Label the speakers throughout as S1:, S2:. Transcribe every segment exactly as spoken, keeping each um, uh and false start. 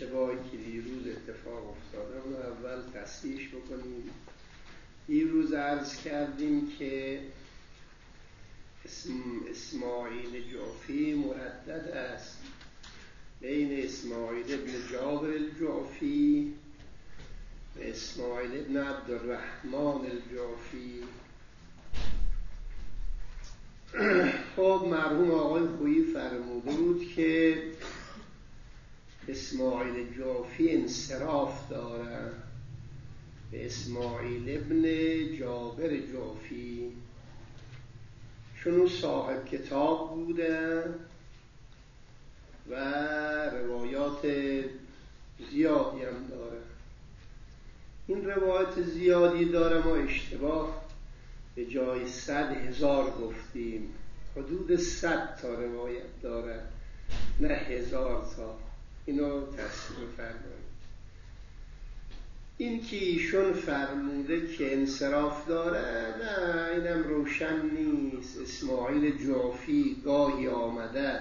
S1: اشتباهی که دیروز اتفاق افتاده اون اول تصحیحش بکنیم. دیروز عرض کردیم که اسم اسماعیل جعفی مردد است بین اسماعیل ابن جابر الجعفی و اسماعیل ابن عبدالرحمن الجعفی. خب مرحوم آقای خویی فرموده بود که اسماعیل جعفی انصراف داره به اسماعیل ابن جابر جعفی، چون او صاحب کتاب بوده و روایات زیادی هم داره. این روایات زیادی داره، ما اشتباه به جای صد هزار گفتیم، حدود صد تا روایت داره نه هزار تا. اینو تصحیح فرمایید. این که ایشون فرموده که انصراف داره، نه اینم روشن نیست. اسماعیل جعفی گاهی آمده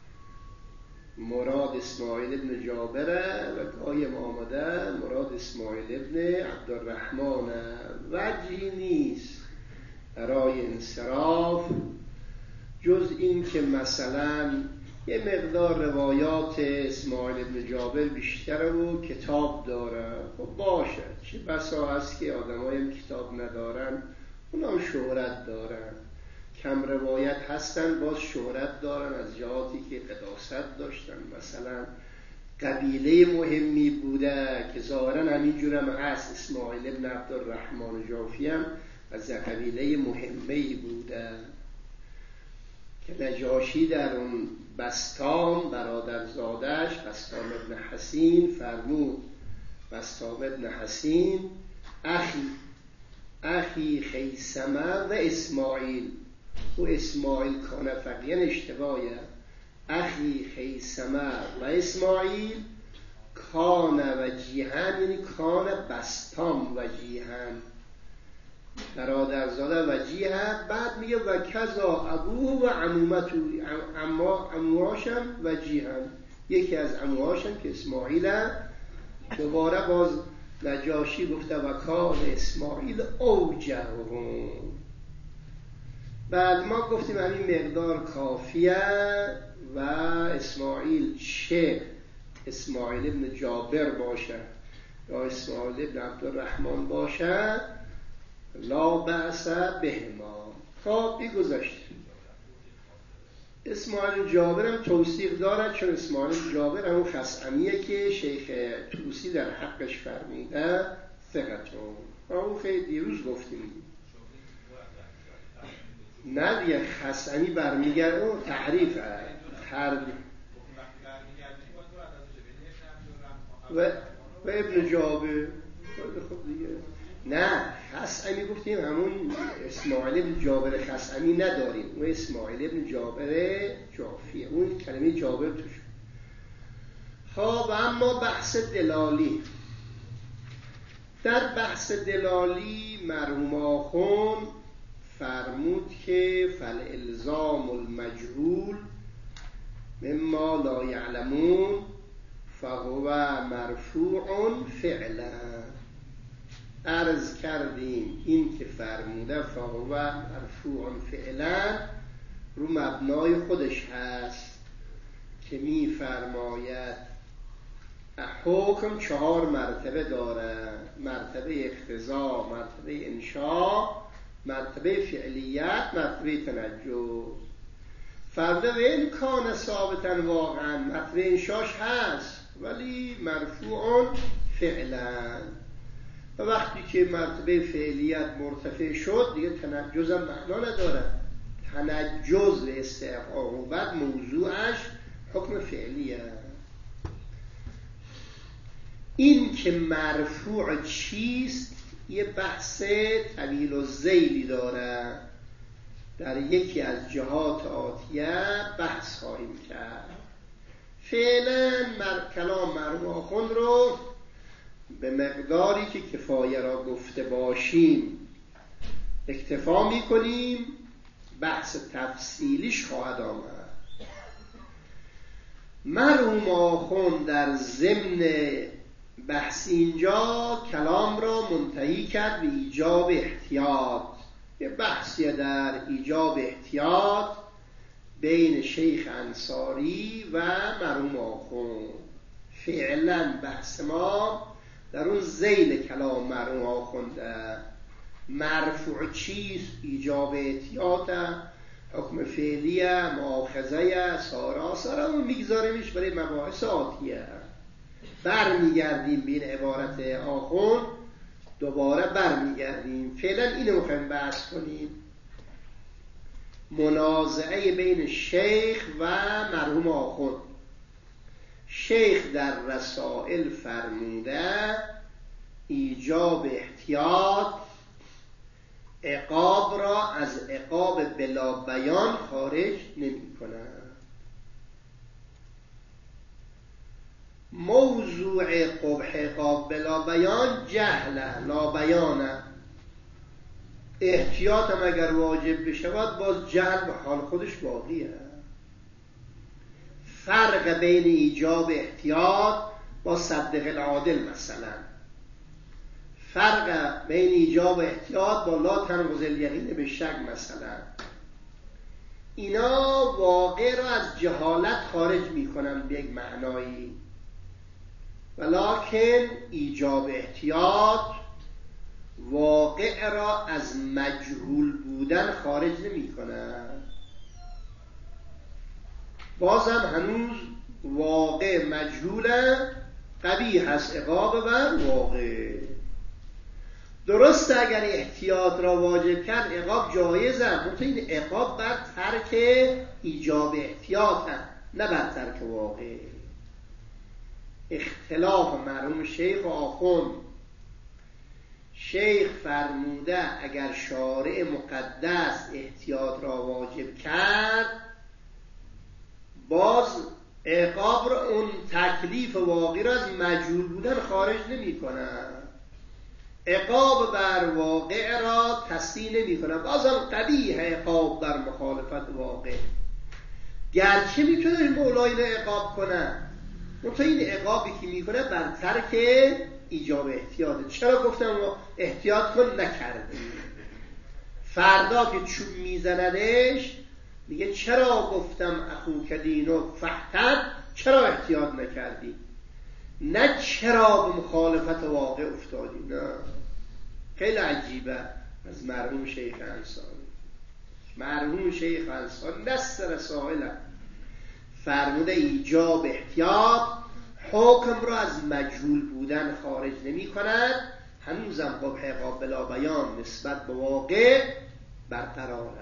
S1: مراد اسماعیل ابن جابره و گاهی آمده مراد اسماعیل ابن عبدالرحمنه. وجهی نیست برای انصراف جز این که مثلا یه مقدار روایات اسماعیل ابن جابر بیشتره و کتاب داره. خب باشه، چه بسا هست که آدم هایم کتاب ندارن، اونا هم شهرت دارن. کم روایت هستن باز شهرت دارن از جهاتی که قداست داشتن. مثلا قبیله مهمی بوده که ظاهرا همینجور هم هست. اسماعیل ابن عبدالرحمن جعفی هم از قبیله مهمی بوده که نجاشی در اون بسطام برادرزادش بسطام ابن حسین فرمود: بسطام ابن حسین اخی اخی خیسمه و اسماعیل. و اسماعیل کان فقیهن اشتباهه. اخی خیسمه و اسماعیل کان وجیهن، یعنی کان بسطام وجیهن برادرزاده وجیه. بعد میگه و کذا ابوه و عمومتو، اما عموهاشم وجیهن، یکی از عموهاشم که اسماعیل هم. دوباره باز نجاشی گفته و کان اسماعیل اوجههم. بعد ما گفتیم همین مقدار کافیه و اسماعیل چه اسماعیل ابن جابر باشه یا اسماعیل ابن عبدالرحمن باشه لا بأس بهما. خب این گذاشت. اسماعیل جابر هم توثیق دارد، چون اسماعیل جابر همون خصعمیه که شیخ طوسی در حقش فرمیده ثقتون. اون خیلی دیروز گفتیم. نه دیگه خصعمی برمیگرد اون تحریف هر و, و ابن جابر. خب دیگه نه خصعمی گفتیم همون اسماعیل ابن جابر خصعمی نداریم، اون اسماعیل ابن جابر جعفیه، اون کلمه جابر توش. خب اما بحث دلالی. در بحث دلالی مرحوم آخوند فرمود که فالالزام المجهول مما لا یعلمون فهو مرفوع فعلا. عرض کردیم این که فرموده فهو مرفوع فعلا رو مبنای خودش هست که می فرماید حکم چهار مرتبه داره: مرتبه اقتضا، مرتبه انشاء، مرتبه فعلیت، مرتبه تنجز. فرده و این کان ثابتن واقعا مرتبه انشاش هست ولی مرفوع فعلا. و وقتی که مرتبه فعلیت مرتفع شد دیگه تنجز هم معنا نداره. تنجز و استحقاق و بعد موضوعش حکم فعلیه. این که مرفوع چیست یه بحث طویل و ذیلی داره، در یکی از جهات آتیه بحث خواهیم کرد. فعلا مر... کلام مرحوم آخوند رو به مقداری که کفایه را گفته باشیم اکتفا میکنیم. بحث تفصیلیش خواهد آمد. مرحوم آخوند در ضمن بحث اینجا کلام را منتهی کرد به ایجاب احتیاط. یه بحثی در ایجاب احتیاط بین شیخ انصاری و مرحوم آخوند. فعلا بحث ما در اون ذیل کلام مرحوم آخوند. مرفوع چیست؟ ایجاب احتیاط، حکم فعلیه، مؤاخذه، سارا سارا اون میگذاریمش برای مباحث آتیه. بر میگردیم بین عبارت آخوند، دوباره بر میگردیم. فعلا اینو میخوایم بحث کنیم، منازعه بین شیخ و مرحوم آخوند. شیخ در رسائل فرموده ایجاب احتیاط عقاب را از عقاب بلا بیان خارج نمی کند. موضوع قبح عقاب بلا بیان جهل لا بیانه. احتیاط هم اگر واجب بشود باز جهل به حال خودش باقیه. فرق بین ایجاب احتیاط با صدق العادل مثلا، فرق بین ایجاب احتیاط با لا تنقض الیقین به شک مثلا، اینا واقع را از جهالت خارج می کنن به یک معنایی، ولکن ایجاب احتیاط واقع را از مجهول بودن خارج نمی کنن. بازم هنوز واقع مجهوله، قبیح هست عقاب بر واقع. درسته اگر احتیاط را واجب کرد عقاب جایزه، منتها این عقاب بر ترک ایجاب احتیاط هم، نه بر ترک واقع. اختلاف مرحوم شیخ و آخوند. شیخ فرموده اگر شارع مقدس احتیاط را واجب کرد باز عقاب را، اون تکلیف واقعی را از مجهول بودن خارج نمی کنه، عقاب بر واقع را تصحیح نمی کنه. بازم قبیح عقاب بر مخالفت واقع، گرچه میتونه مولای اینو عقاب کنه، منتها این عقابی که میکنه بر ترک ایجاب احتیاطه. چرا گفتم احتیاط کن نکردی؟ فردا که چوب میزندش میگه چرا گفتم اخوک دینک فاحتد، چرا احتیاط نکردی؟ نه چرا به مخالفت واقع افتادی. نه، خیلی عجیبه از مرحوم شیخ انصاری. مرحوم شیخ انصاری دست رسائل فرموده ایجاب احتیاط حکم را از مجهول بودن خارج نمی کند، هنوزم قبح عقاب بلا بیان نسبت به واقع برقراره.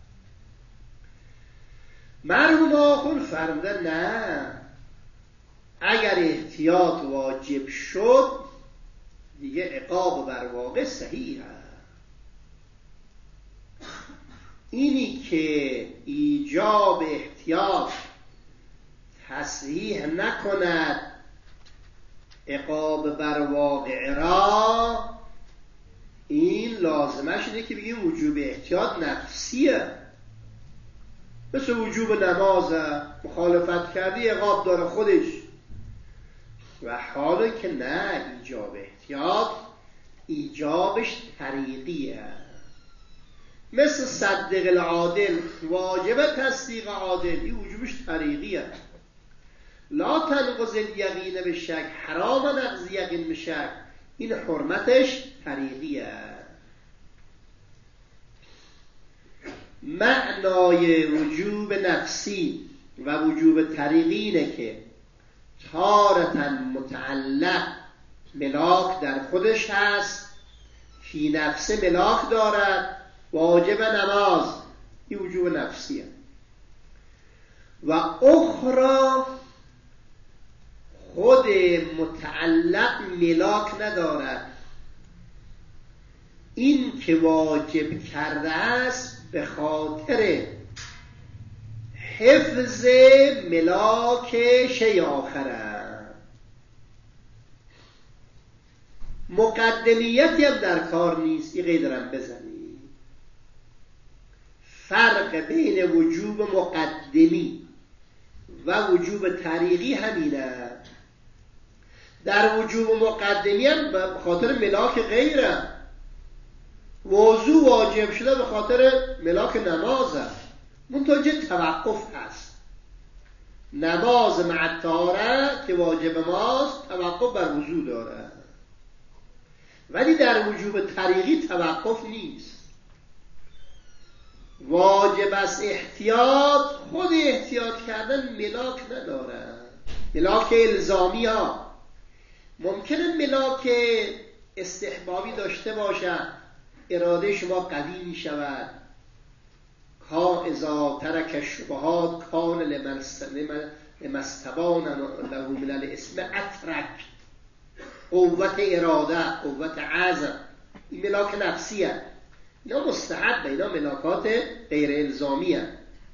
S1: مرحوم آخوند فرموده نه، اگر احتیاط واجب شد دیگه عقاب بر واقع صحیح هست. اینی که ایجاب احتیاط تصحیح نکند عقاب بر واقع را، این لازمش اینه که بگیم وجوب احتیاط نفسیه، مثل وجوب نمازه، مخالفت کردی عقاب داره خودش. و حالا که نه، ایجاب احتیاط ایجابش طریقیه، مثل صدق العادل واجب تصدیق عادل، این وجوبش طریقیه. لا تنقض الیقین به شک، حرام نقض یقین به شک، این حرمتش طریقیه. معنای وجوب نفسی و وجوب طریقی اینه که تارةً متعلق ملاک در خودش هست، فی نفس ملاک دارد، واجب نماز، این وجوب نفسیه. و اخرى خود متعلق ملاک ندارد، این که واجب کرده است به خاطر حفظ ملاک شیء آخره. مقدمیتی هم در کار نیست، این قیدرم بزنی. فرق بین وجوب مقدمی و وجوب طریقی همینه. در وجوب مقدمی هم به خاطر ملاک غیره. وضو واجب شده به خاطر ملاک نمازه، منتها چه توقف هست. نماز مع طهاره که واجب ماست توقف بر وضو داره، ولی در وجوب طریقی توقف نیست. واجب است احتیاط، خود احتیاط کردن ملاک نداره، ملاک الزامی ها. ممکنه ملاک استحبابی داشته باشه، اراده شما قوی می شود. کا اذا ترک الشبهات کان لمستبان له من الاسم اترک. قوت اراده، قوت عزم، این ملاک نفسیه. اینا مستحب، اینا ملاکات غیر الزامیه.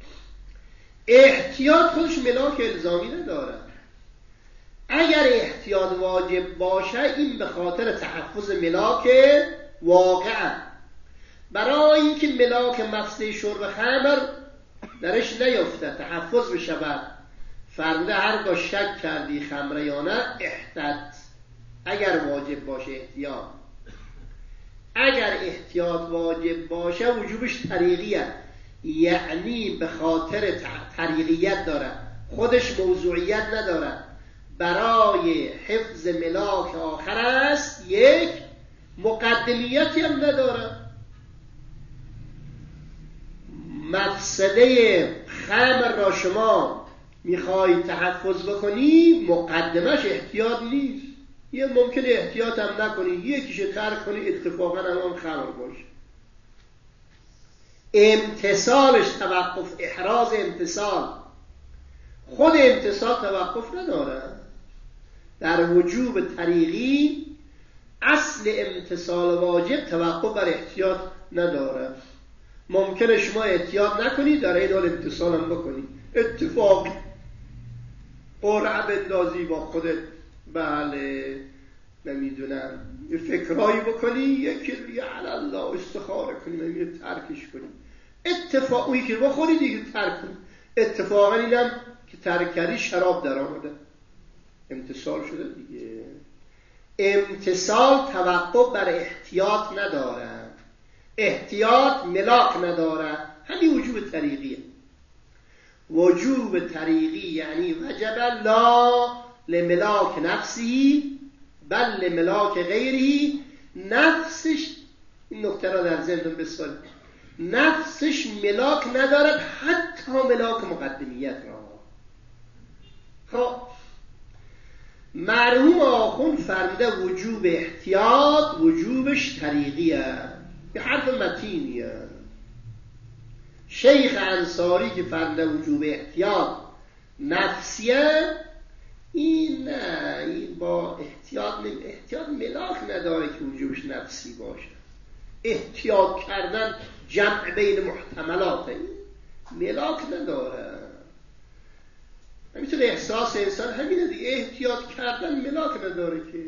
S1: احتیاط خودش ملاک الزامی نداره. اگر احتیاط واجب باشه این به خاطر تحفظ ملاک واقع، برای اینکه ملاک مفسده شرب خمر درش نیفته، تحفظ بشود. فرموده هرگاه شک کردی خمره یا نه احتیاط، اگر واجب باشه احتیاط. اگر احتیاط واجب باشه وجوبش طریقیه، یعنی به خاطر طریقیت داره، خودش موضوعیت نداره، برای حفظ ملاک آخر است. یک مقدمیتی هم نداره. مفسده خمر را شما میخوای تحفظ بکنی، مقدمش احتیاط نیست. یه ممکنه احتیاط هم نکنی، یکیش ترک کنی، اتفاقا هم خمر باشه. امتصالش توقف، احراز امتصال، خود امتصال توقف نداره. در وجوب طریقی اصل امتصال واجب توقف بر احتیاط نداره. ممکنه شما احتیاط نکنی در این حال امتصال هم بکنی، اتفاقی قرعه بندازی با خودت، بله نمیدونم یه فکرهایی بکنی، یکی دیگه علی الله استخاره کنی، نمیدونم ترکش کنی، اتفاقی که بخوری دیگه ترک کنی. اتفاقا اینم که ترک کردی شراب در آمده، امتصال شده دیگه. امتصال توقف بر احتیاط نداره، احتیاط ملاک نداره، همین وجوب طریقیه. وجوب طریقی یعنی وجب لا لملاک نفسی بل لملاک غیری. نفسش، این نکته را در ذهنتون بسپارید، نفسش ملاک ندارد، حتی ملاک مقدمیت را. خب مرحوم آخوند فرموده وجوب احتیاط وجوبش طریقیه، به حرف متینیه. شیخ انصاری که فرموده وجوب احتیاط نفسیه، این نه، این با احتیاط احتیاط ملاک نداره که وجوبش نفسی باشه. احتیاط کردن جمع بین محتملات، این ملاک نداره. همینطور احساس انسان همینه دیگه، احتیاط کردن ملاک نداره. که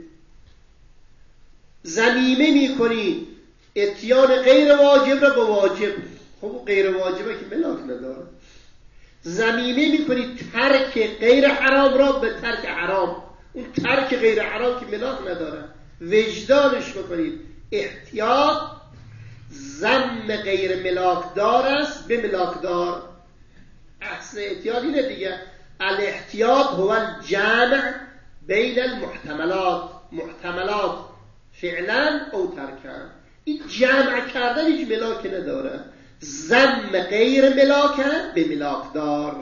S1: ضمیمه میکنی اتیان غیر واجب را به واجب، خب غیر واجبه که ملاک نداره. ضمیمه میکنی ترک غیر حرام را به ترک حرام، اون ترک غیر حرام که ملاک نداره وجدانش بکنید. احتیاط ضم غیر ملاک دار است به ملاک دار. احسن احتیاط اینه دیگه، الاحتیاط هو الجمع بین المحتملات، محتملات فعلا او ترکن. این جمع کردن هیچ ملاک نداره، ضم غیر ملاک به ملاک دار.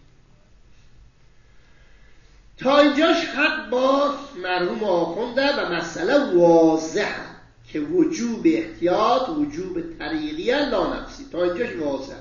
S1: تا اینجاش حق با مرحوم آخونده و مسئله واضحه که وجوب احتیاط وجوب طریقیه لا نفسی، تا اینجاش واضحه.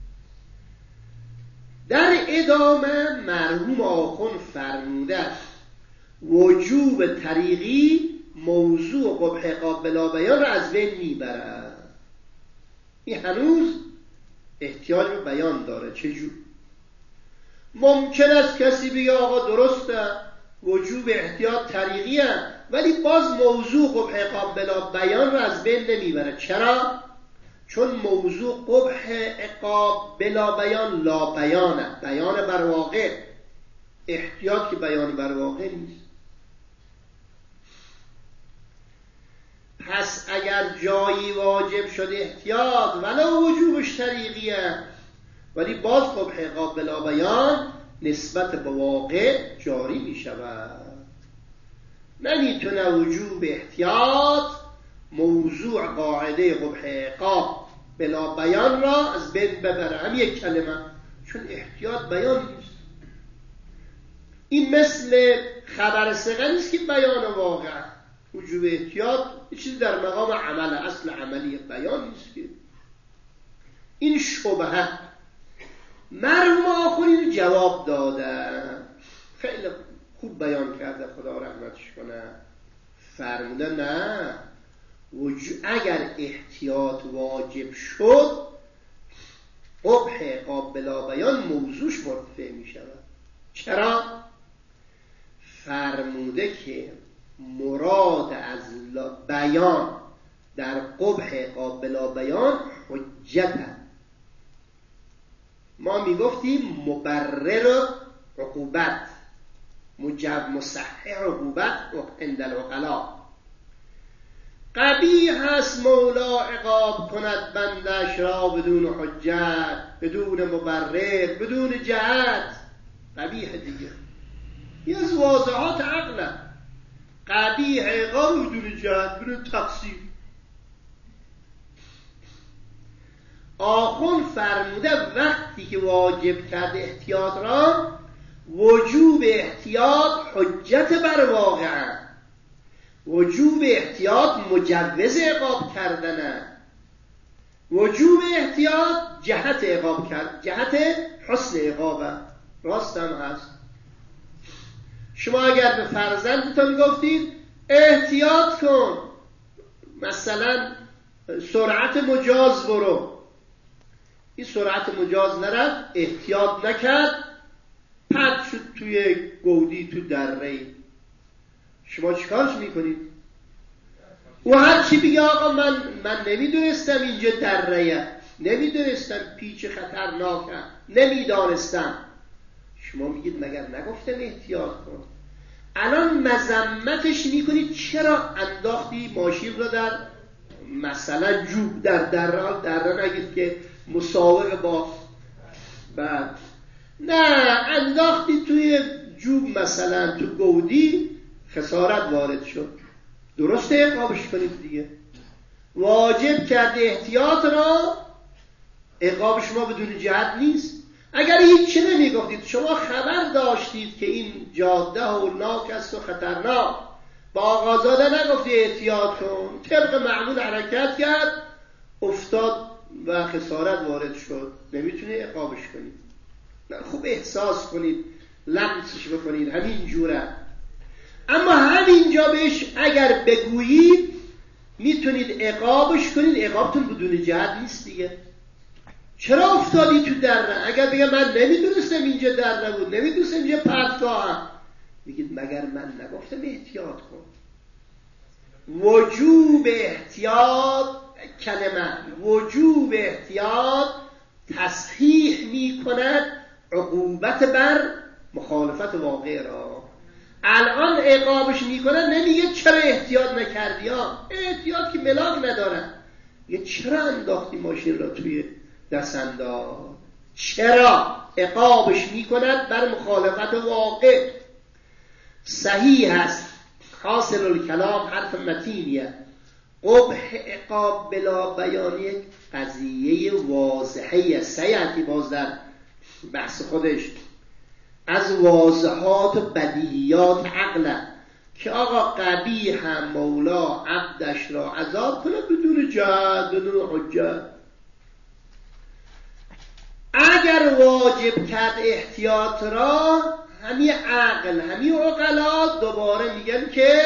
S1: در ادامه مرحوم آخوند فرموده وجوب طریقی موضوع قبح عقاب بلا بیان را از بین میبره. این هنوز احتیاج به بیان داره. چجور؟ ممکن است کسی بگه آقا درسته وجوب احتیاط طریقیه، ولی باز موضوع قبح عقاب بلا بیان را از بین نمیبره. چرا؟ چون موضوع قبح عقاب بلا بیان لا بیانه، بیان بر واقع. احتیاط که بیان بر واقع نیست. پس اگر جایی واجب شده احتیاط ولو وجوبش طریقیه، ولی باز قبح عقاب بلا بیان نسبت به واقع جاری می شود. نمیتونه وجوب احتیاط موضوع قاعده قبح عقاب بلا بیان را از بین ببره، هم یک کلمه، چون احتیاط بیان نیست. این مثل خبر ثقه نیست که بیان واقع. وجوب احتیاط چیزی در مقام عمل، اصل عملی بیان نیست که. این شبهه مرحوم آخرین جواب داده، خیلی خوب بیان کرده، خدا رحمتش کنه. فرموده نه، اگر احتیاط واجب شد قبح عقاب بلا بیان موضوعش مرتفع می شود. چرا؟ فرموده که مراد از بیان در قبح عقاب بلا بیان حجت. ما می گفتیم مبرر عقوبت، مجب مصحح عقوبت عند العقلاء. قبیح هست مولا عقاب کند بندش را بدون حجت، بدون مبرر، بدون جهت. قبیح دیگه، یه از واضحات عقله. قبیح عقاب بدون جهت، بدون تقصیر. آخون فرموده وقتی که واجب کرده احتیاط را، وجوب احتیاط حجت بر واقع، وجوب احتیاط مجوز عقاب کردنه، وجوب احتیاط جهت عقاب کرد، جهت حسن عقابه. راست هم هست. شما اگر به فرزندتون گفتید احتیاط کن، مثلا سرعت مجاز برو، این سرعت مجاز نرفت، احتیاط نکرد، پد شد توی گودی، تو دره. شما چیکارش میکنید؟ و هر چی بگه آقا من من نمیدونستم اینجا دره‌ایه، نمیدونستم پیچ خطرناکه، نمیدانستم. شما میگید مگر نگفتم احتیاط کن؟ الان مذمتش میکنید چرا انداختی ماشین رو در مثلا جوب، در دره، دره نگید که مسابقه با بعد، نه انداختی توی جوب مثلا تو گودی، خسارت وارد شد. درسته عقابش کنید دیگه. واجب کرده احتیاط را، عقاب شما بدون جهت نیست. اگر هیچ نمیگفتید، شما خبر داشتید که این جاده هولناک است و خطرناک، با آقازاده نگفتی احتیاط کن، طبق معمول حرکت کرد، افتاد و خسارت وارد شد، نمیتونی عقابش کنید. خوب احساس کنید، لمسش بکنید، همین جوره. اما همینجا بهش اگر بگویید میتونید عقابش کنید، عقابتون بدون جهت نیست دیگه. چرا افتادی تو دره؟ اگر بگه من نمیدونستم اینجا دره بود، نمیدونستم اینجا پرتگاه، میگید مگر من نگفتم احتیاط کن؟ وجوب احتیاط، کلمه وجوب احتیاط تصحیح میکند عقوبت بر مخالفت واقع را. الان عقابش میکنه، نمیگه چرا احتیاط نکردی ها، احتیاط که ملاک نداره، میگه چرا انداختی ماشین را توی دست‌انداز؟ چرا عقابش میکند بر مخالفت واقع. صحیح است، حاصل الکلام حرف متینیه. قبح عقاب بلا بیانی قضیه واضحه سیعتی باز در بحث خودش از واضحات و بدیهیات عقله که آقا قبیح هم مولا عبدش را عذاب کنه بدون جهت، بدون حجت. اگر واجب کرد احتیاط را، همین عقل، همین عقلا دوباره میگن که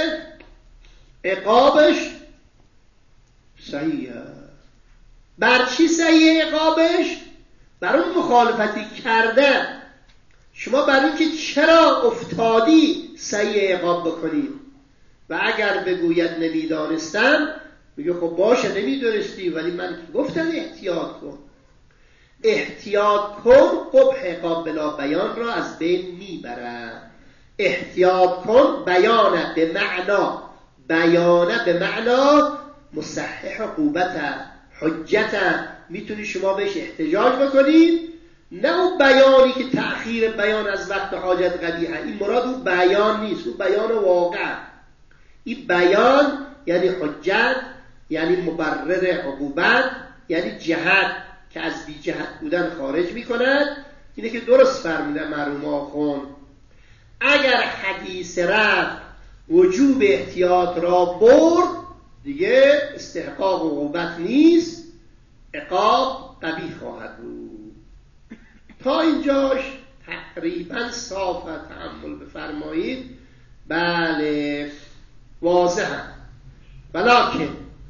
S1: عقابش صحیحه. بر چی صحیحه عقابش؟ بر اون مخالفتی کرده. شما بر این که چرا افتادی صحیح عقاب بکنید. و اگر بگوید نمیدانستم، میگه خب باشه نمیدونستی، ولی من گفتم احتیاط کن. احتیاط کن قبح قابل بیان را از بین میبرد. احتیاط کن بیانه به معنا، بیانه به معنا مصحح عقوبته، حجته، میتونی شما بهش احتجاج بکنید. نه اون بیانی که تأخیر بیان از وقت حاجت قبیحه، این مراد اون بیان نیست، اون بیان واقع. این بیان یعنی حجت، یعنی مبرر عقوبت، یعنی جهت که از بی جهت بودن خارج میکند. اینه که درست فرموده مرحوم آخوند اگر حدیث رفع وجوب احتیاط را برد دیگه استحقاق عقوبت نیست، عقاب قبیح خواهد بود. تا اینجاش تقریبا صافه، تأمل بفرمایید. بله واضحه. ولکن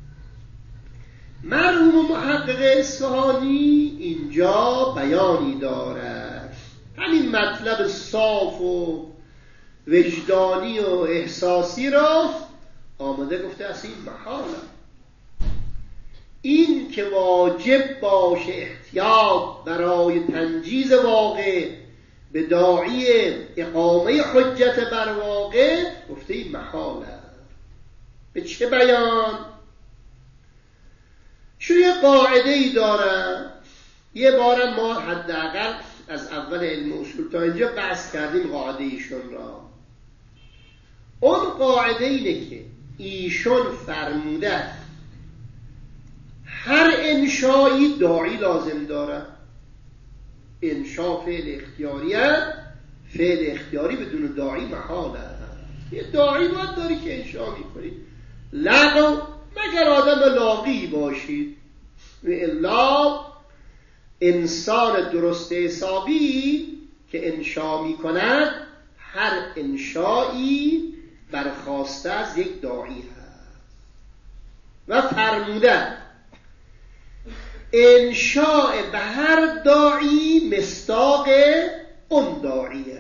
S1: مرحوم محقق اصفهانی اینجا بیانی دارد، همین مطلب صاف و وجدانی و احساسی را آمده گفته است این محاله، این که واجب باشه احتیاط برای تنجیز واقع به داعی اقامه حجت بر واقع، گفته این محاله. به چه بیان؟ چون یه قاعده ای دارم، یه بارم ما حداقل از اول علم اصول تا اینجا بحث کردیم قاعده ایشون را. اون قاعده اینه که ایشون فرموده هر انشایی داعی لازم داره. انشا فعل اختیاریه، فعل اختیاری بدون داعی محاله. یه داعی باید داری که انشا میکنی. لغو مگر آدم لاغی باشید، و الا انسان درست حسابی که انشا میکند هر انشایی برخواسته از یک داعی هست. و فرموده انشاء به هر داعی مصداق اون داعیه.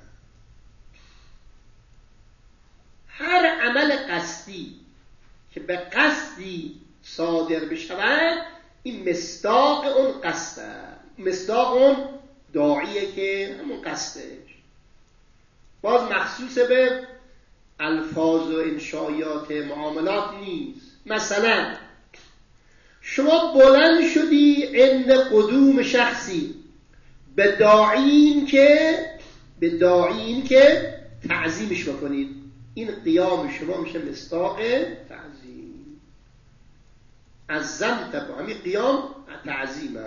S1: هر عمل قصدی که به قصدی صادر بشود این مصداق اون قصده، مصداق اون داعیه که همون قصدش. باز مخصوص به الفاظ و انشایات معاملات نیست. مثلا شما بلند شدی عند قدوم شخصی به داعین که به داعین که تعظیمش بکنید، این قیام شما میشه مصداق تعظیم. عظمت با همین قیام تعظیمه.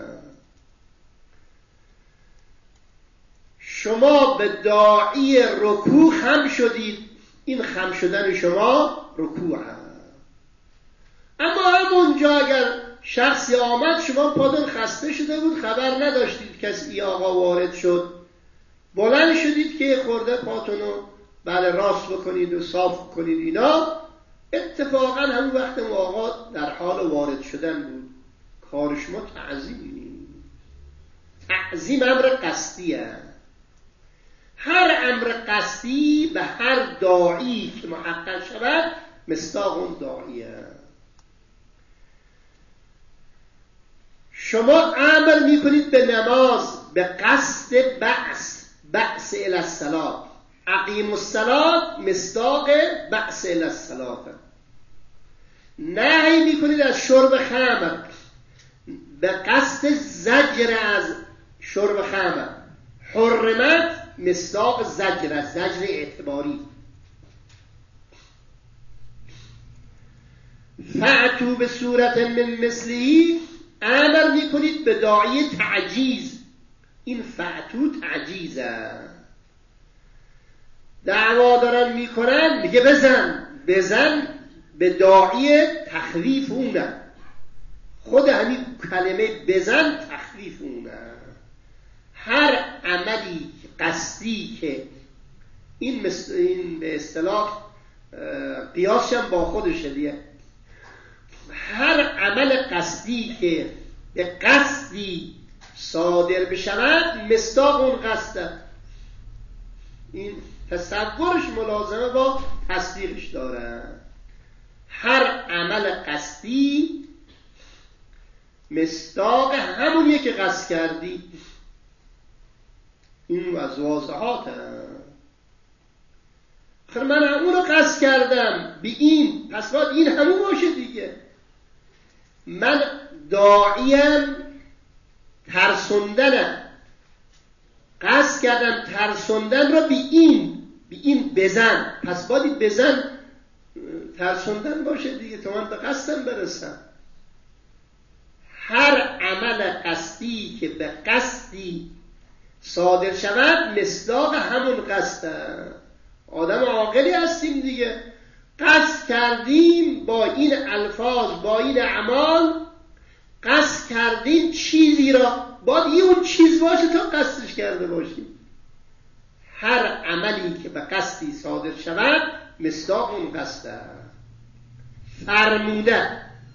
S1: شما به داعی رکوع خم شدید، این خم شدن شما رکوع هست. اما همونجا اگر شخصی آمد شما پادون خسته شده بود، خبر نداشتید کسی آقا وارد شد، بلند شدید که خورده پاتونو بله راست بکنید و صاف کنید، اینا اتفاقا همون وقت آقا در حال وارد شدن بود. کار شما تعظیم. تعظیم امر قصدیه. هر امر قصدی به هر داعی که محقق شود مصداق اون داعیه. شما عمل میکنید به نماز به قصد بعث، بعث الی الصلاة، اقیم الصلاة مصداق بعث الی الصلاة. نهی میکنید از شرب خمر به قصد زجر از شرب خمر، حرمت مصداق زجر، زجر اعتباری. فأتوا به صورت من مثلی، عمل میکنید به داعی تعجیز، این فأتوا تعجیزه. دعوا دارن میکنن میگه بزن بزن به داعی تخویف اونه. خود همین کلمه بزن تخویف اونه. هر عملی قصدی که این, مست... این به اصطلاح قیاسشم با خودشه دیگه، هر عمل قصدی که به قصدی صادر بشود مصداق اون قصده. این تصورش ملازمه با تصدیقش داره. هر عمل قصدی مصداق همونیه که قصد کردی. این از واضحات هم. خب من همون رو قصد کردم به این، پس باید این همون باشه دیگه. من داعیم ترسوندنم، قصد کردم ترسوندن رو به این به این بزن، پس باید بزن ترسوندن باشه دیگه تا من به قصدم برسم. هر عمل قصدی که به قصدی صادر شود مصداق همون قصده. آدم عاقلی هستیم دیگه، قصد کردیم با این الفاظ با این اعمال، قصد کردیم چیزی را، باید یه اون چیز باشه تا قصدش کرده باشیم. هر عملی که به قصدی صادر شود مصداق اون قصده. فرموده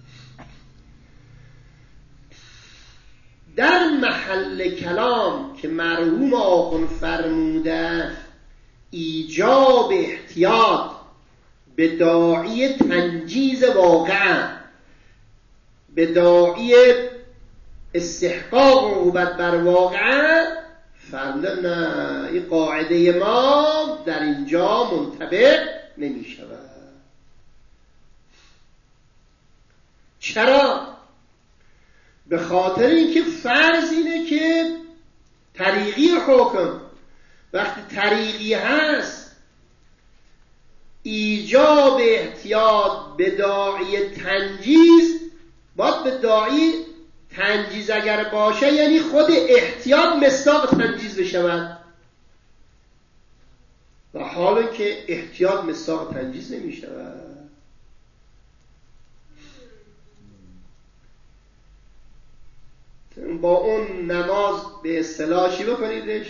S1: در محل کلام که مرحوم آخون فرموده ایجاب احتیاط به داعی تنجیز واقع، به داعی استحقاق عقوبت بر واقع، فرموده نه، این قاعده ما در اینجا منطبق نمی شود. چرا؟ به خاطر اینکه فرض اینه که طریقی حکم وقتی طریقی هست ایجاب احتیاط به داعی تنجیز، باید به داعی تنجیز اگر باشه یعنی خود احتیاط مصداق تنجیز بشود، و حالا که احتیاط مصداق تنجیز نمی شود. با اون نماز به اصطلاح چی بکنیدش؟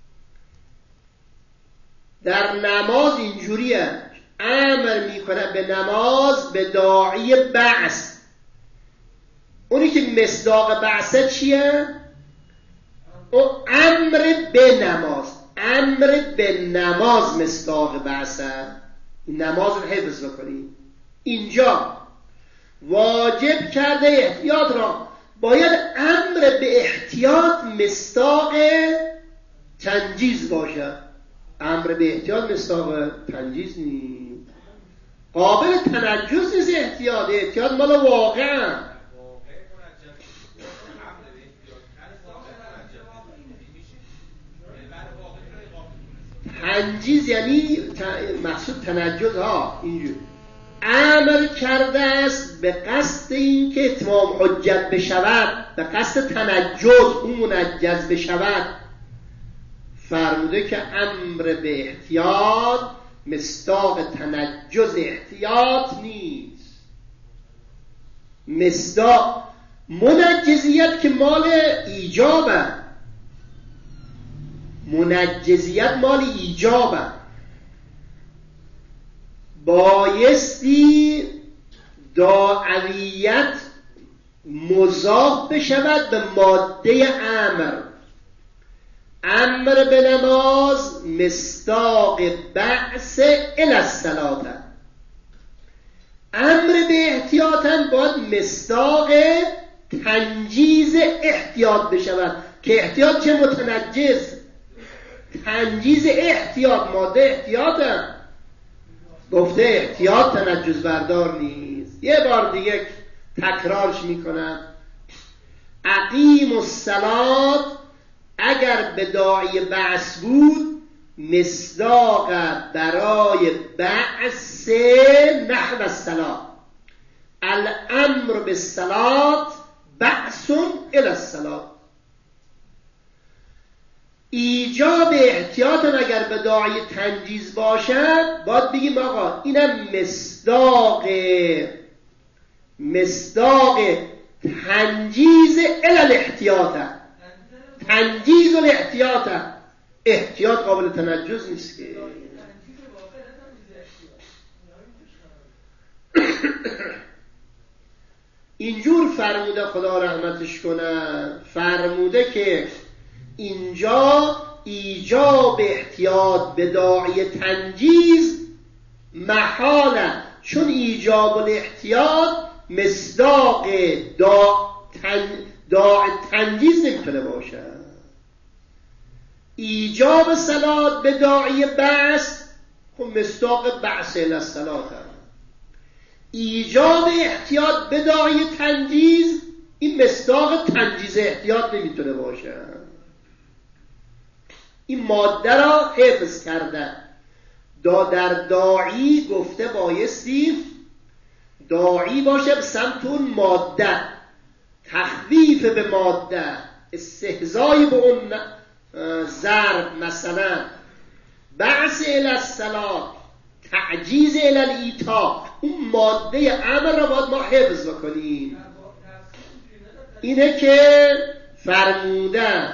S1: در نماز اینجوریه، امر میکنه به نماز به داعی بعث. اونی که مصداق بعثه چیه؟ او امر به نماز، امر به نماز مصداق بعثه. نماز رو حفظ بکنید. اینجا واجب کرده احتیاط را، باید امر به احتیاط مصداق تنجیز باشه. امر به احتیاط مصداق تنجیز نیست، قابل تنجز نیست. احتیاط احتیاط مال واقع. تنجیز یعنی محسوب تنجز ها. اینجور امر کرده است به قصد این که اتمام حجت بشود، به قصد تنجز اون منجز بشود. فرموده که امر به احتیاط مصداق تنجز احتیاط نیست. مصداق منجزیت که مال ایجابه، منجزیت مال ایجابه، بایستی داعویت مضاف بشود به ماده امر. امر به نماز مصداق بعث الی الصلاة. امر به احتیاطاً باید مصداق تنجیز احتیاط بشود که احتیاط چه متنجز، تنجیز احتیاط ماده احتیاطه. گفته احتیاط تنجز بردار نیست. یه بار دیگه تکرارش میکنم. اقیم الصلاة اگر به داعی بعث بود مصداق برای بعث نحو الصلاة. الامر بالصلاة بعث الی الصلاة. ایجاب احتیاط اگر به داعی تنجیز باشد باید بگیم آقا اینم مصداق مصداق تنجیز الی الاحتیاط. تنجیز الاحتیاط، احتیاط قابل تنجز نیست که. اینجور فرموده خدا رحمتش کنه، فرموده که اینجا ایجاب احتیاط به داعی تنجیز محاله، چون ایجاب الاحتیاط مصداق دا تن... داع تنجیز نمیتونه باشه. ایجاب صلات به داعی بعث خب مصداق بعث الی الصلات، ایجاب احتیاط به داعی تنجیز این مصداق تنجیز احتیاط نمیتونه باشه. این ماده را حفظ کرده. دا در داعی گفته بایستی داعی باشه به سمت اون ماده، تخویف به ماده، استهزای به اون ضرب، مثلا بعث الی الصلات، تعجیز الی الایتاء، اون ماده امر را باید ما حفظ بکنیم. اینه که فرمودن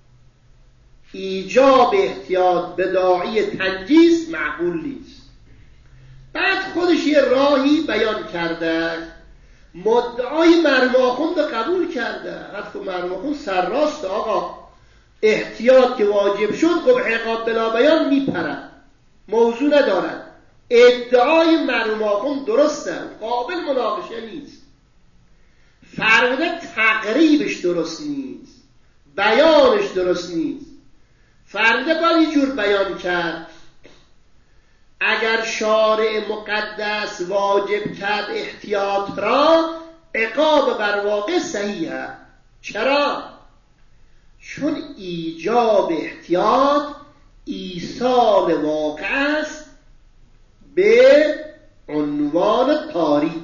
S1: ایجاب احتیاط به داعی تنجیز معقول نیست. بعد خودش یه راهی بیان کرده، مدعای مرحوم آخوند قبول کرده. حرف مرحوم آخوند سرراست، آقا احتیاط که واجب شد خب عقاب بلا بیان میپرد، موضوع ندارد. ادعای مرحوم آخوند درسته، قابل مناقشه نیست. فرموده تقریبش درست نیست، بیانش درست نیست. فرموده باید یه جور بیان کرد. اگر شارع مقدس واجب کرد احتیاط را، عقاب بر واقع صحیحه. چرا؟ چون ایجاب احتیاط ایصال واقع است به عنوان طاری.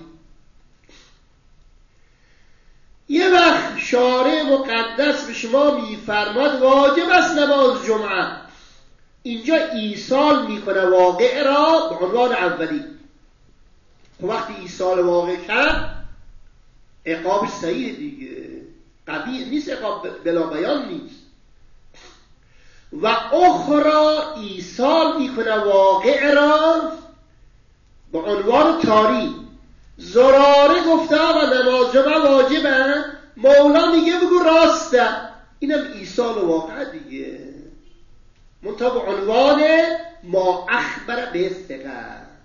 S1: یه وقت شارع مقدس به شما میفرماد واجب است نماز جمعه، اینجا ایصال میکنه واقع را به عنوان اولی. وقتی ایصال واقع کرد عقابش صحیح دیگه، قبیح نیست، عقاب بلا بیان نیست. و اخرى ایصال میکنه واقع را به عنوان طاری. زراره گفته و نماز جمعه واجبه، مولا میگه بگو راسته، اینم ایصال واقع دیگه، منتها به عنوان ما اخبر به ثقه.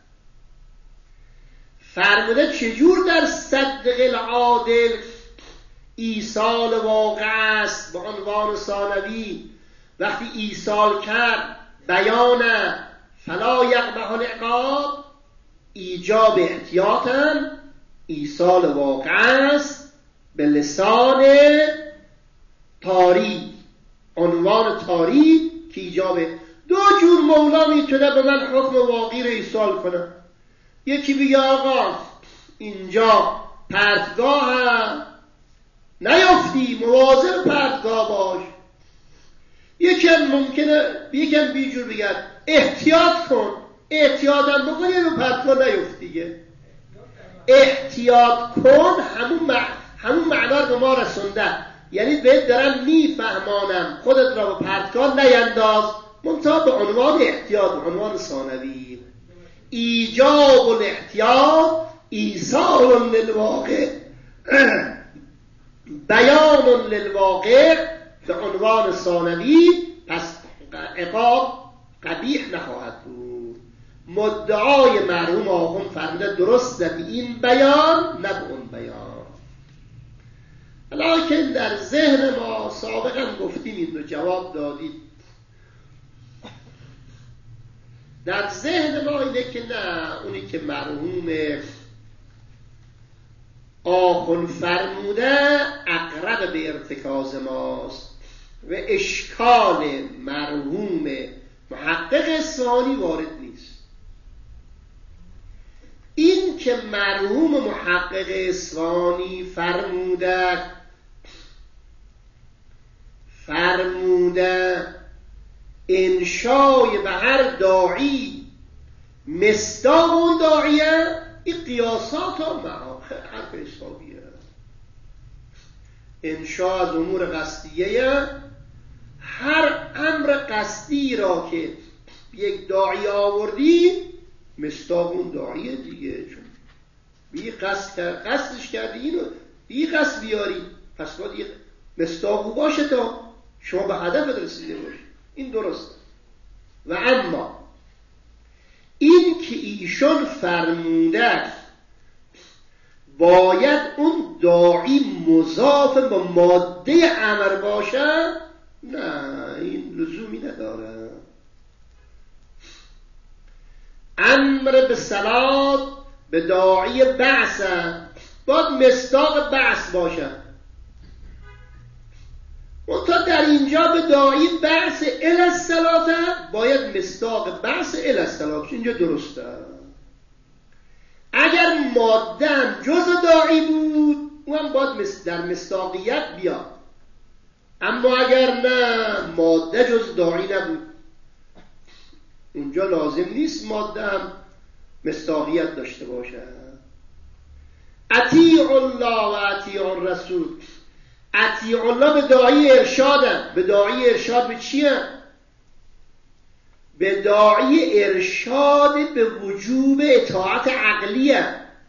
S1: فرموده چجور در صدق العادل ایصال واقع است به عنوان ثانوی، وقتی ایصال کرد بیانه فلا یقبح العقاب، ایجاب احتیاطم ایصال واقع است به لسان طاری، عنوان طاری که ایجابه. دو جور مولا میتونه به من حکم واقعی رو ایصال کنه. یکی بگه آقا اینجا پرتگاه هم نیافتی، مواظب پرتگاه باش. یکم ممکنه یکم بیجور بگه احتیاط کن، احتیاط هم بکنی رو پرتگاه نیفتی. احتیاط کن همون, مع... همون معنا رو به ما رسونده، یعنی بهت دارم میفهمانم خودت را به پرتگاه نینداز، منتها به عنوان احتیاط، به عنوان ثانوی. ایجاب الاحتیاط ایصال للواقع، بیان للواقع به عنوان ثانوی، پس عقاب قبیح نخواهد بود. مدعای مرحوم آخوند فرموده درسته به این بیان نه به اون بیان. لکن در ذهن ما سابقا گفتیم، این رو جواب دادید، در ذهن ما اینه که نه، اونی که مرحوم آخوند فرموده اقرب به ارتکاز ماست و اشکال مرحوم محقق اصفهانی وارد نیست. این که مرحوم محقق اصفهانی فرموده فرموده انشای به هر داعی مصداق اون داعیه، این قیاسات ها معاخ حرف حسابیه. انشا از امور قصدیه، هر امر قصدی را که یک داعی آوردی مصداق اون داعیه دیگه، چون بی قصد کرد، قصدش کردی اینو بی قصد بیاری، پس باید مصداق باشه تا شما به هدف رسیده باشی. این درسته. و اما این که ایشون فرموده باید اون داعی مضاف به ماده امر باشه؟ نه، این لزومی نداره. امر به صلات به داعی بعث باید مصداق بعث باشه. منتها در اینجا به داعی بعث الی الصلات باید مصداق بعث الی الصلات، اینجا درسته. اگر ماده جز داعی بود اون باید در مصداقیت بیاد، اما اگر نه ماده جز داعی نبود اونجا لازم نیست ماده هم مصداقیت داشته باشه. اطیع الله و اطیع الرسول. اطیع الله به داعی ارشاده. به داعی ارشاد به چیه؟ به داعی ارشاد به وجوب اطاعت عقلیه،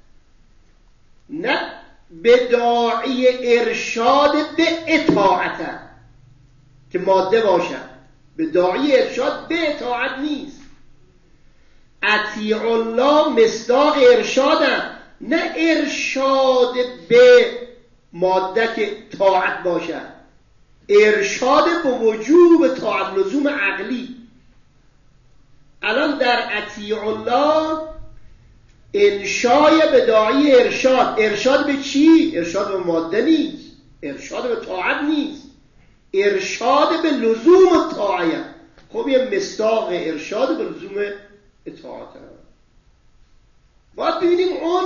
S1: نه به داعی ارشاد به اطاعت که ماده باشه. به داعی ارشاد به اطاعت نیست. اطیع الله مصداق ارشاده، نه ارشاد به ماده که طاعت باشه. ارشاد به وجوب طاعت، لزوم عقلی. الان در اطیع الله انشای به داعی ارشاد. ارشاد به چی؟ ارشاد به ماده نیست، ارشاد به طاعت نیست، ارشاد به لزوم طاعت. خب یه مصداق ارشاد به لزوم اطاعت. باید ببینیم اون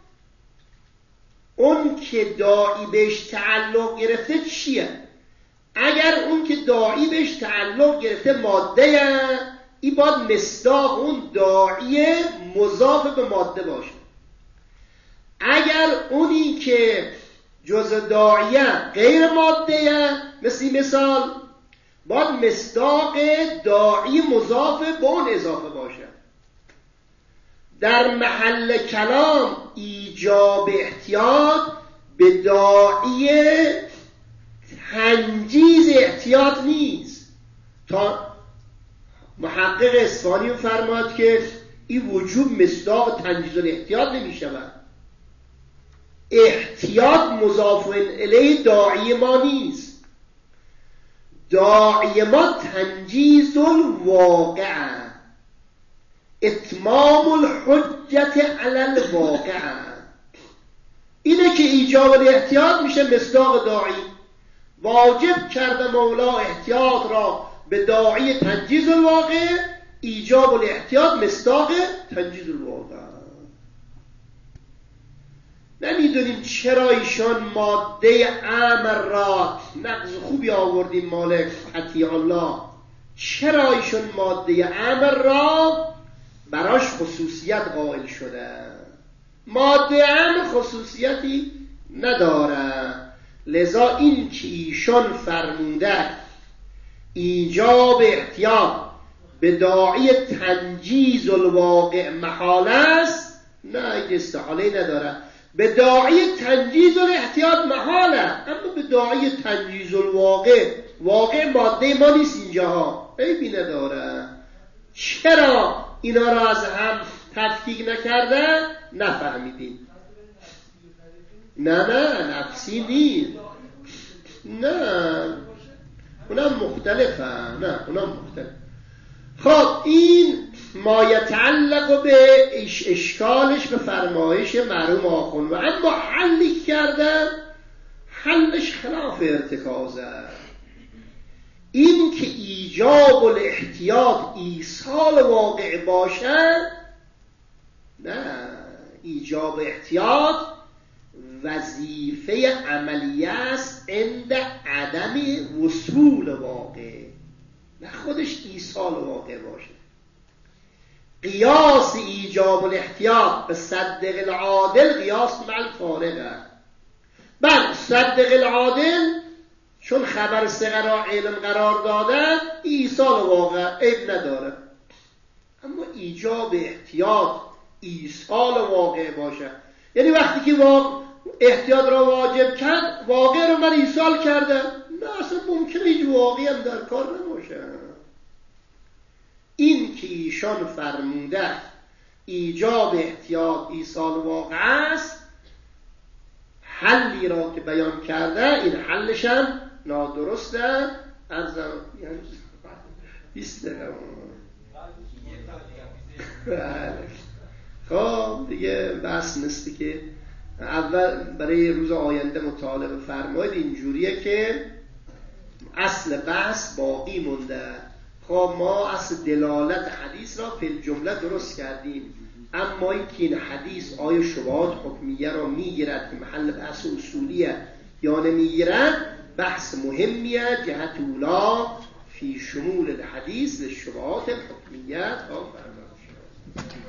S1: اون که داعی بهش تعلق گرفته چیه. اگر اون که داعی بهش تعلق گرفته ماده، این باید مصداق اون داعی مضاف به ماده باشه. اگر اونی که جز داعیه غیر ماده، مثل مثال باید مصداق داعی مضاف به اون اضافه باشه. در محل کلام ایجاب احتیاط به داعی تنجیز احتیاط نیست. تا محقق اصفهانی فرماد که این وجوب مصداق تنجیز الاحتیاط نمی شود. احتیاط مضاف الیه داعی ما نیست. داعی ما تنجیز الواقع، اتمام الحجت علی الواقع. اینه که ایجاب الاحتیاط میشه مصداق داعی. واجب کرده مولا احتیاط را به داعی تنجیز الواقع، ایجاب الاحتیاط مصداق تنجیز الواقع. نمیدونیم چرا ایشان ماده امر را، نقض خوبی آوردیم مالک اطیع الله، چرا ایشان ماده امر را براش خصوصیت قائل شده. ماده امر خصوصیتی نداره، لذا این که ایشان فرموده ایجاب احتیاط به داعی تنجیز الواقع محال است، نه این استحاله نداره. به داعی تنجیز الاحتیاط محاله، اما به داعی تنجیز الواقع، واقع ماده ما نیست اینجا، عیبی نداره. چرا اینا را از هم تفکیک نکرده؟ نفهمیدیم. نه نه نفسی نیست، نه اونم مختلفه، نه اونم مختلف. خب این ما یتعلق به اشکالش به فرمایش مرحوم آخوند، و اما حلی کرده حلش خلاف ارتکازه. این که ایجاب الاحتیاط ایصال واقع باشه، نه، ایجاب احتیاط وظیفه عملیه است عند عدم وصول واقع، نه خودش ایصال واقع باشه. قیاس ایجاب الاحتیاط به صدق العادل قیاس مع الفارقه. بل صدق العادل چون خبر صغرا علم قرار داده ایصال واقع عیب نداره، اما ایجاب احتیاط ایصال واقع باشه، یعنی وقتی که واقع احتیاط را واجب کرد واقع رو من ایصال کرده، نه اصلا ممکنه هیچ واقعی هم در کار نباشه. این که ایشان فرموده ایجاب احتیاط ایصال واقع است، حلی را که بیان کرده این حلش هم نادرسته. ارزم یعنی بیست دقیقه. خب دیگه بحث نیستی که اول برای روز آینده مطالعه بفرمایید. اینجوریه که اصل بحث باقی مونده. خب ما اصل دلالت حدیث را فی الجمله درست کردیم، اما این که این حدیث آیا شبهات حکمیه را میگیرد که محل بحث اصولیه یا نمیگیرد، بحث مهمیه. جهت اولا فی شمول الحدیث للشبهات الحکمیه تا فرمان شد.